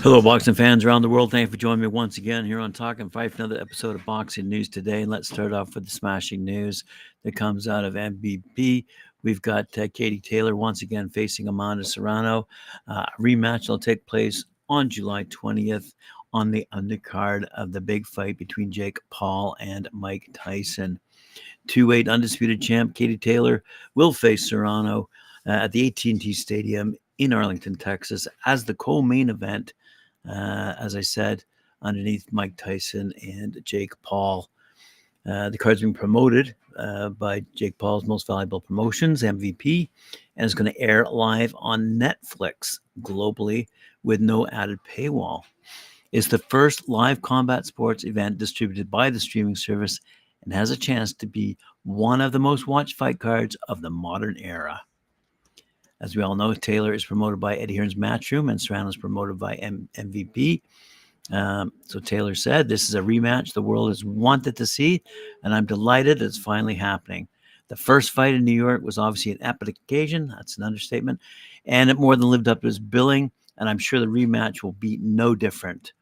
Hello, boxing fans around the world. Thank you for joining me once again here on Talking Fight for another episode of Boxing News Today. And let's start off with the smashing news that comes out of MVP. We've got Katie Taylor once again facing Amanda Serrano. A rematch will take place on July 20th on the undercard of the big fight between Jake Paul and Mike Tyson. 2-weight undisputed champ Katie Taylor will face Serrano at the AT&T Stadium in Arlington, Texas, as the co-main event. As I said, underneath Mike Tyson and Jake Paul. The card's been promoted by Jake Paul's Most Valuable Promotions, MVP, and is going to air live on Netflix globally with no added paywall. It's the first live combat sports event distributed by the streaming service and has a chance to be one of the most watched fight cards of the modern era. As we all know, Taylor is promoted by Eddie Hearn's Matchroom and Serrano is promoted by MVP. So Taylor said, "This is a rematch the world has wanted to see, and I'm delighted it's finally happening. The first fight in New York was obviously an epic occasion. That's an understatement. And it more than lived up to its billing, and I'm sure the rematch will be no different."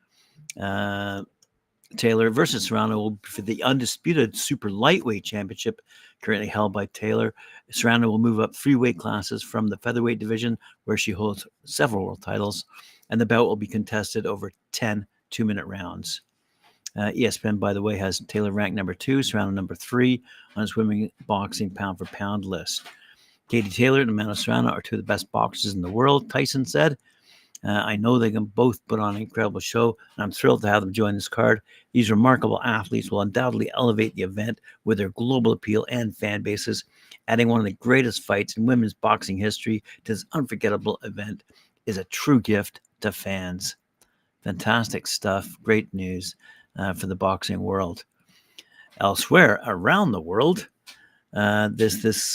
Taylor versus Serrano will be for the undisputed super lightweight championship currently held by Taylor. Serrano will move up 3 weight classes from the featherweight division, where she holds several world titles, and the bout will be contested over 10 2-minute rounds. ESPN, by the way, has Taylor ranked number 2, Serrano number 3 on its women boxing pound-for-pound list. Katie Taylor and Amanda Serrano are two of the best boxers in the world, Tyson said. I know they can both put on an incredible show, and I'm thrilled to have them join this card. These remarkable athletes will undoubtedly elevate the event with their global appeal and fan bases, adding one of the greatest fights in women's boxing history to this unforgettable event is a true gift to fans. Fantastic stuff. Great news for the boxing world. Elsewhere around the world, there's this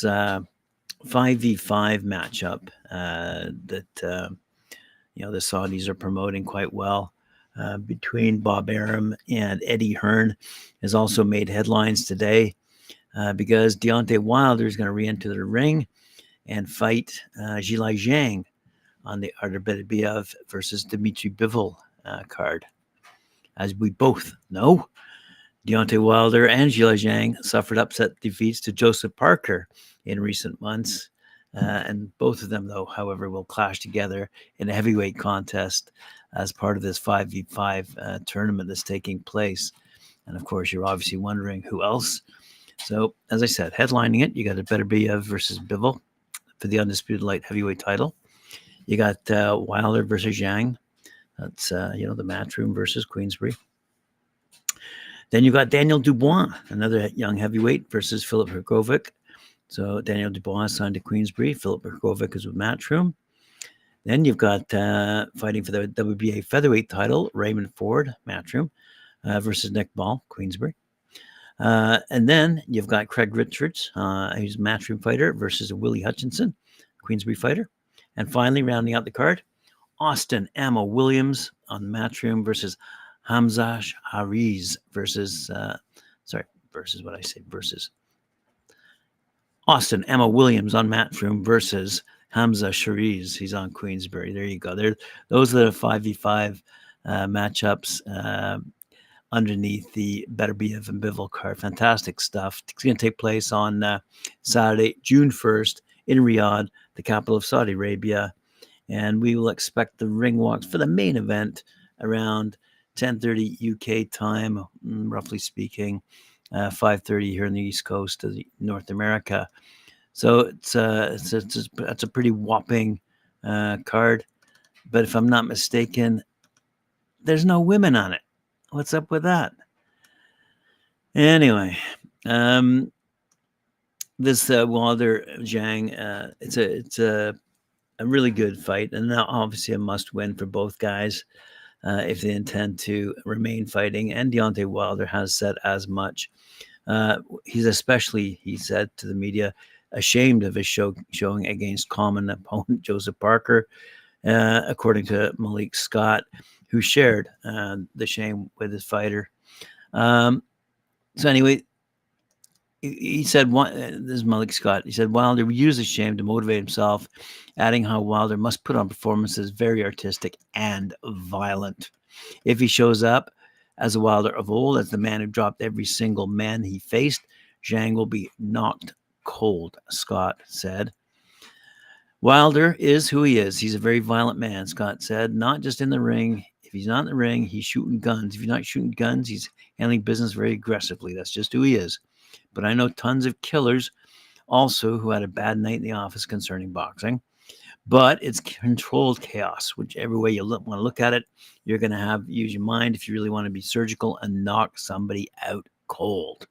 5v5 matchup that the Saudis are promoting quite well between Bob Arum and Eddie Hearn has also made headlines today because Deontay Wilder is going to re-enter the ring and fight Zhilei Zhang on the Artur Beterbiev versus Dmitry Bivol card. As we both know, Deontay Wilder and Zhilei Zhang suffered upset defeats to Joseph Parker in recent months. And both of them, though, however, will clash together in a heavyweight contest as part of this 5v5 tournament that's taking place. And, of course, you're obviously wondering who else. So, as I said, headlining it, you got it Beterbiev versus Bivol for the undisputed light heavyweight title. You got Wilder versus Zhang. That's, the Matchroom versus Queensbury. Then you got Daniel Dubois, another young heavyweight, versus Filip Hrgovic. So Daniel Dubois signed to Queensbury. Filip Hrgovic is with Matchroom. Then you've got fighting for the WBA featherweight title, Raymond Ford, Matchroom, versus Nick Ball, Queensbury. And then you've got Craig Richards, who's a Matchroom fighter, versus Willie Hutchinson, Queensbury fighter. And finally, rounding out the card, Austin Ammo Williams on Matchroom versus Hamza Hariz versus Austin Emma Williams on Matchroom versus Hamza Hariz. He's on Queensbury. There you go. Those are the 5v5 matchups underneath the Beterbiev and Bivol card. Fantastic stuff. It's going to take place on Saturday, June 1st in Riyadh, the capital of Saudi Arabia. And we will expect the ring walks for the main event around 10:30 UK time, roughly speaking. 5:30 here in the East Coast of North America. So it's a pretty whopping card. But if I'm not mistaken, there's no women on it. What's up with that? Anyway, this Wilder Zhang, it's a really good fight, and obviously a must-win for both guys. If they intend to remain fighting, and Deontay Wilder has said as much. He's especially, he said to the media, ashamed of his showing against common opponent Joseph Parker, according to Malik Scott, who shared the shame with his fighter. So anyway, he said, this is Malik Scott. He said Wilder would use his shame to motivate himself, adding how Wilder must put on performances very artistic and violent. If he shows up as a Wilder of old, as the man who dropped every single man he faced, Zhang will be knocked cold, Scott said. Wilder is who he is. He's a very violent man, Scott said, not just in the ring. If he's not in the ring, he's shooting guns. If he's not shooting guns, he's handling business very aggressively. That's just who he is. But I know tons of killers also who had a bad night in the office concerning boxing. But it's controlled chaos, whichever way you want to look at it. You're going to use your mind if you really want to be surgical and knock somebody out cold.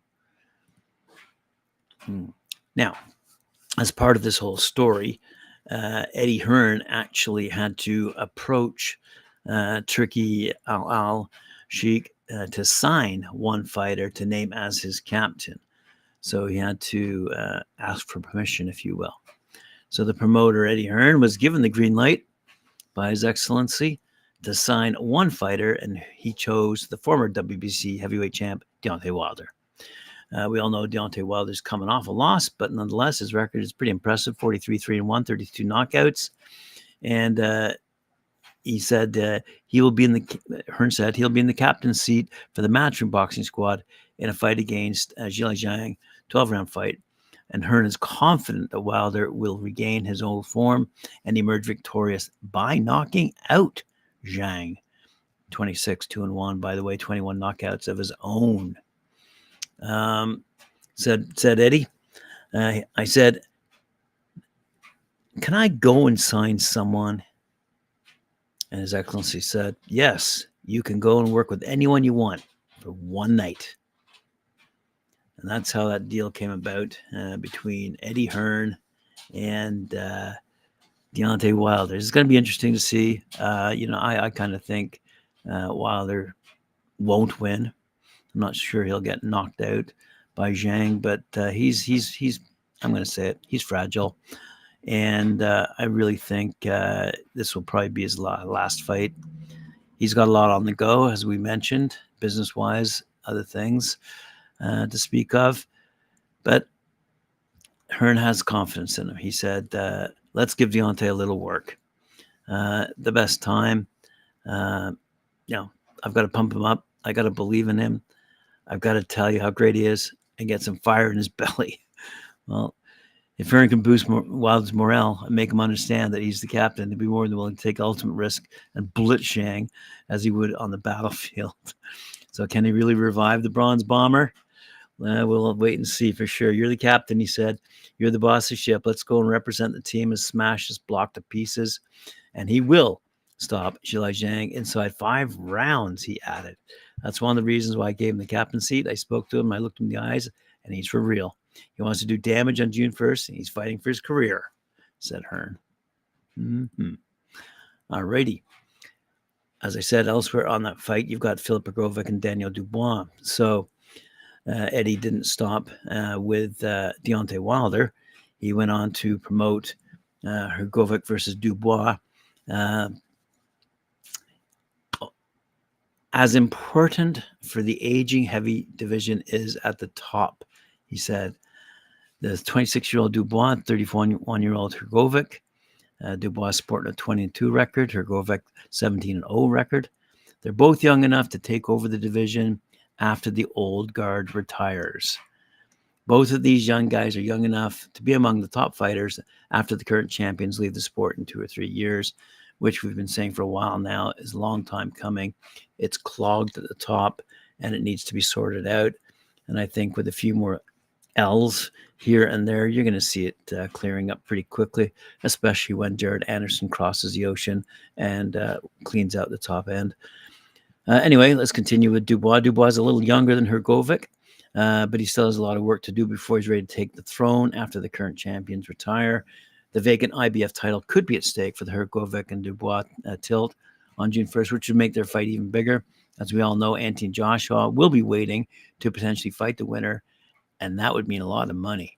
Now, as part of this whole story, Eddie Hearn actually had to approach Turki Al Sheikh to sign one fighter to name as his captain. So he had to ask for permission, if you will. So the promoter, Eddie Hearn, was given the green light by His Excellency to sign one fighter, and he chose the former WBC heavyweight champ, Deontay Wilder. We all know Deontay Wilder's coming off a loss, but nonetheless, his record is pretty impressive, 43-3-1, 32 knockouts. And he said he will be in the, Hearn said he'll be in the captain's seat for the matchroom boxing squad in a fight against Zhilei Zhang, 12-round fight. And Hearn is confident that Wilder will regain his old form and emerge victorious by knocking out Zhang. 26-2-1, by the way, 21 knockouts of his own. Said Eddie. I said, can I go and sign someone? And His Excellency said, yes, you can go and work with anyone you want for one night. And that's how that deal came about between Eddie Hearn and Deontay Wilder. It's going to be interesting to see. I kind of think Wilder won't win. I'm not sure he'll get knocked out by Zhang, but he's I'm going to say it, he's fragile. And I really think this will probably be his last fight. He's got a lot on the go, as we mentioned, business-wise, other things to speak of. But Hearn has confidence in him. He said, let's give Deontay a little work. The best time, I've got to pump him up. I got to believe in him. I've got to tell you how great he is and get some fire in his belly. Well, if Hearn can boost Wilder's morale and make him understand that he's the captain, he'd be more than willing to take ultimate risk and blitz Zhang as he would on the battlefield. So can he really revive the Bronze Bomber? We'll wait and see for sure. You're the captain, he said. You're the boss of the ship. Let's go and represent the team and smash this block to pieces. And he will stop Zhilei Zhang inside 5 rounds, he added. That's one of the reasons why I gave him the captain seat. I spoke to him. I looked him in the eyes, and he's for real. He wants to do damage on June 1st, and he's fighting for his career, said Hearn. All righty. As I said, elsewhere on that fight, you've got Filip Hrgovic and Daniel Dubois. So Eddie didn't stop with Deontay Wilder. He went on to promote Hrgovic versus Dubois. As important for the aging heavy division is at the top, he said. The 26-year-old Dubois, 31-year-old Hrgovic. Dubois sporting a 20-2 record, Hrgovic 17-0 record. They're both young enough to take over the division after the old guard retires. Both of these young guys are young enough to be among the top fighters after the current champions leave the sport in 2 or 3 years, which we've been saying for a while now is a long time coming. It's clogged at the top, and it needs to be sorted out. And I think with a few more L's here and there, you're going to see it clearing up pretty quickly, especially when Jared Anderson crosses the ocean and cleans out the top end. Anyway, let's continue with Dubois. Dubois is a little younger than Hrgovic, but he still has a lot of work to do before he's ready to take the throne after the current champions retire. The vacant IBF title could be at stake for the Hrgovic and Dubois tilt on June 1st, which would make their fight even bigger. As we all know, Anthony Joshua will be waiting to potentially fight the winner, and that would mean a lot of money.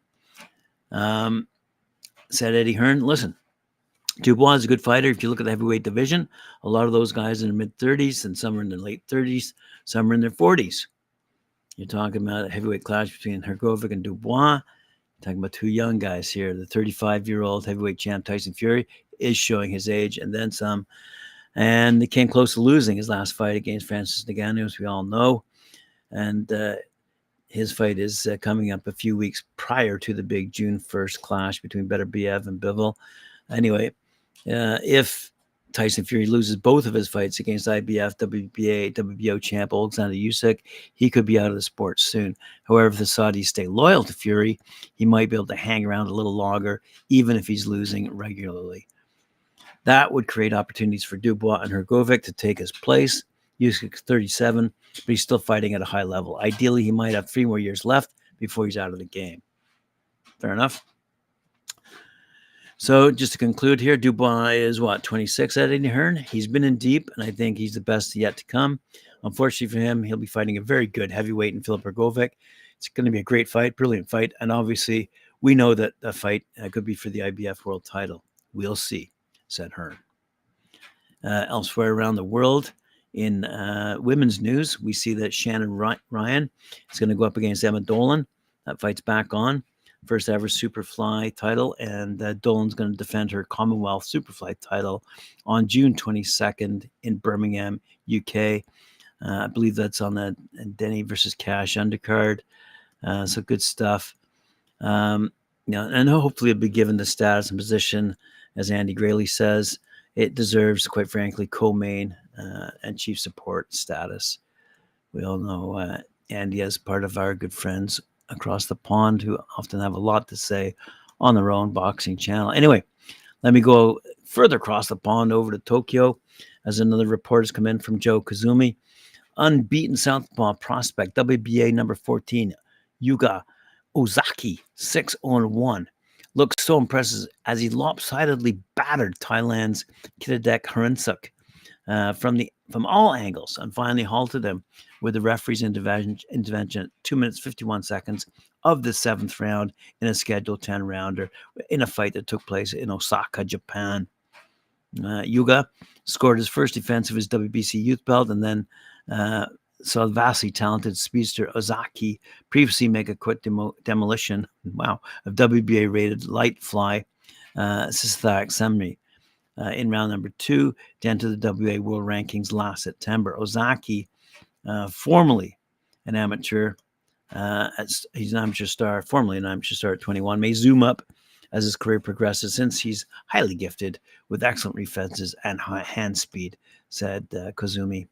Said Eddie Hearn, listen, Dubois is a good fighter. If you look at the heavyweight division, a lot of those guys in their mid-30s, and some are in their late 30s, some are in their 40s. You're talking about a heavyweight clash between Hrgovic and Dubois. Talking about two young guys here. The 35-year-old heavyweight champ Tyson Fury is showing his age and then some. And he came close to losing his last fight against Francis Ngannou, as we all know. And his fight is coming up a few weeks prior to the big June 1st clash between Beterbiev and Bivol. Anyway, if Tyson Fury loses both of his fights against IBF, WBA, WBO champ Alexander Usyk, he could be out of the sport soon. However, if the Saudis stay loyal to Fury, he might be able to hang around a little longer, even if he's losing regularly. That would create opportunities for Dubois and Hrgovic to take his place. Usyk's 37, but he's still fighting at a high level. Ideally, he might have 3 more years left before he's out of the game. Fair enough. So just to conclude here, Dubois is 26 at Eddie Hearn. He's been in deep, and I think he's the best yet to come. Unfortunately for him, he'll be fighting a very good heavyweight in Filip Hrgovic. It's going to be a great fight, brilliant fight, and obviously we know that the fight could be for the IBF world title. We'll see, said Hearn. Elsewhere around the world, in women's news, we see that Shannon Ryan is going to go up against Emma Dolan. That fight's back on. First ever Superfly title, and Dolan's going to defend her Commonwealth Superfly title on June 22nd in Birmingham, UK. I believe that's on the Denny versus Cash undercard. So good stuff. And hopefully it'll be given the status and position, as Andy Graylie says, it deserves, quite frankly, co-main and chief support status. We all know Andy as part of our good friends across the pond who often have a lot to say on their own boxing channel. Anyway, let me go further across the pond over to Tokyo as another report has come in from Joe Kazumi. Unbeaten southpaw prospect, WBA number 14, Yuga Ozaki, 6-1. Looks so impressive as he lopsidedly battered Thailand's Kittadek Harinsuk from all angles and finally halted him with the referee's intervention at 2 minutes 51 seconds of the 7th round in a scheduled 10-rounder in a fight that took place in Osaka, Japan. Yuga scored his first defense of his WBC youth belt and then saw vastly talented speedster Ozaki previously make a quick demolition of WBA-rated light fly Sisthak Semri in round number 2 to enter the WBA World Rankings last September. Ozaki, formerly an amateur, he's an amateur star, formerly an amateur star at 21, may zoom up as his career progresses since he's highly gifted with excellent reflexes and high hand speed, said Kozumi.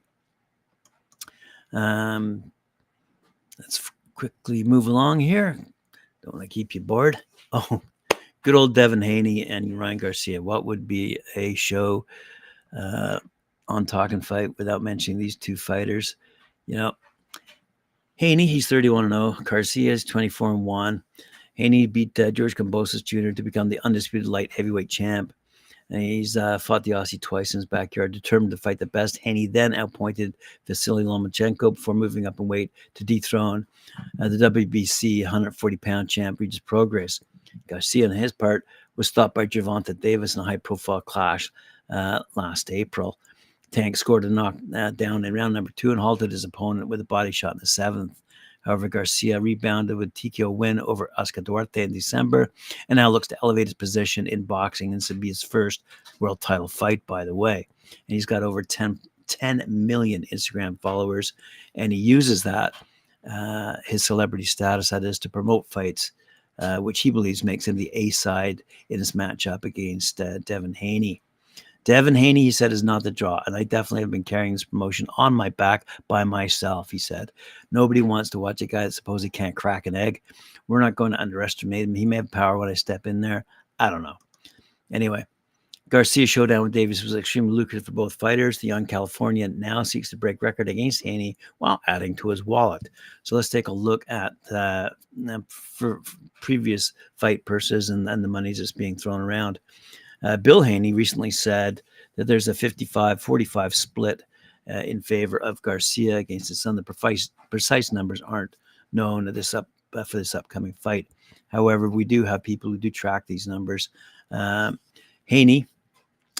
Let's quickly move along here. Don't want to keep you bored. Oh, good old Devin Haney and Ryan Garcia. What would be a show on Talking Fight without mentioning these two fighters? You know, Haney, he's 31-0. Garcia is 24-1. Haney beat George Kambosos Jr. to become the undisputed light heavyweight champ. And he's fought the Aussie twice in his backyard, determined to fight the best. Haney then outpointed Vasily Lomachenko before moving up in weight to dethrone the WBC 140-pound champ Regis Prograis. Garcia, on his part, was stopped by Gervonta Davis in a high-profile clash last April. Tank scored a knockdown in round number 2 and halted his opponent with a body shot in the 7th. However, Garcia rebounded with TKO win over Oscar Duarte in December and now looks to elevate his position in boxing. And this would be his first world title fight, by the way. And he's got over 10 million Instagram followers, and he uses that, his celebrity status, that is, to promote fights, which he believes makes him the A side in his matchup against Devin Haney. Devin Haney, he said, is not the draw, and I definitely have been carrying this promotion on my back by myself, he said. Nobody wants to watch a guy that supposedly can't crack an egg. We're not going to underestimate him. He may have power when I step in there. I don't know. Anyway, Garcia's showdown with Davis was extremely lucrative for both fighters. The young Californian now seeks to break record against Haney while adding to his wallet. So let's take a look at for previous fight purses and the monies that's being thrown around. Bill Haney recently said that there's a 55-45 split in favor of Garcia against his son. The precise numbers aren't known for this upcoming fight. However, we do have people who do track these numbers. Haney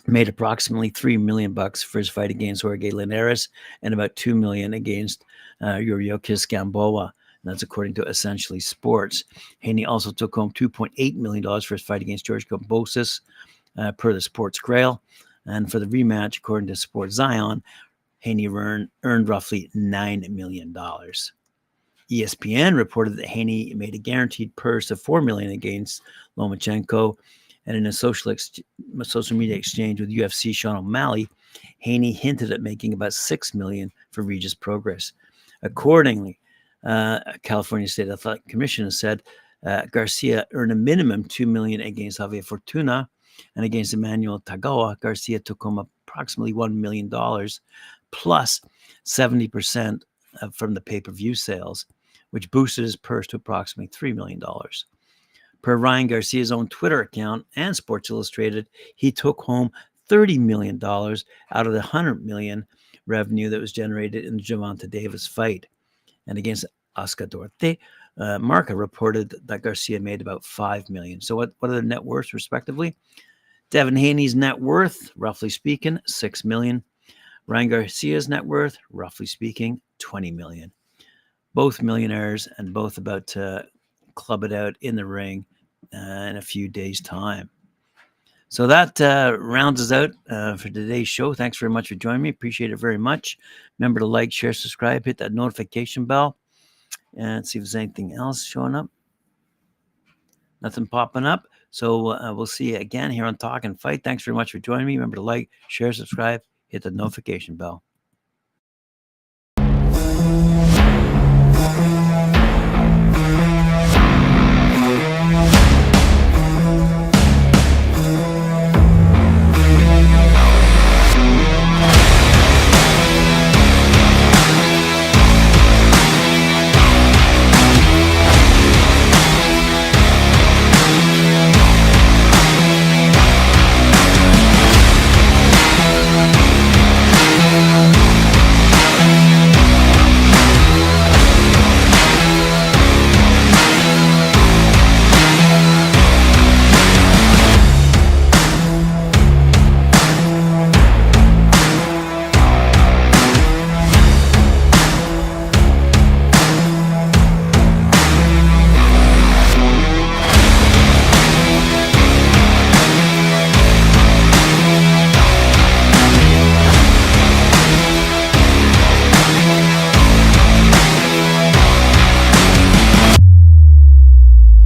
made approximately $3 million for his fight against Jorge Linares and about $2 million against Yuriorkis Gamboa. And that's according to Essentially Sports. Haney also took home $2.8 million for his fight against George Kambosos, per the Sports Grail. And for the rematch, according to Sports Zion, Haney earned roughly $9 million. ESPN reported that Haney made a guaranteed purse of $4 million against Lomachenko. And in a social media exchange with UFC Sean O'Malley, Haney hinted at making about $6 million for Regis Prograis. Accordingly, California State Athletic Commission has said Garcia earned a minimum $2 million against Javier Fortuna, and against Emmanuel Tagawa, Garcia took home approximately $1 million plus 70% from the pay-per-view sales, which boosted his purse to approximately $3 million. Per Ryan Garcia's own Twitter account and Sports Illustrated, he took home $30 million out of the $100 million revenue that was generated in the Gervonta Davis fight. And against Oscar Duarte, Marca reported that Garcia made about $5 million. So what are the net worths, respectively? Devin Haney's net worth, roughly speaking, $6 million. Ryan Garcia's net worth, roughly speaking, $20 million. Both millionaires and both about to club it out in the ring in a few days' time. So that rounds us out for today's show. Thanks very much for joining me. Appreciate it very much. Remember to like, share, subscribe, hit that notification bell, and see if there's anything else showing up. Nothing popping up. So we'll see you again here on Talk and Fight. Thanks very much for joining me. Remember to like, share, subscribe, hit the notification bell.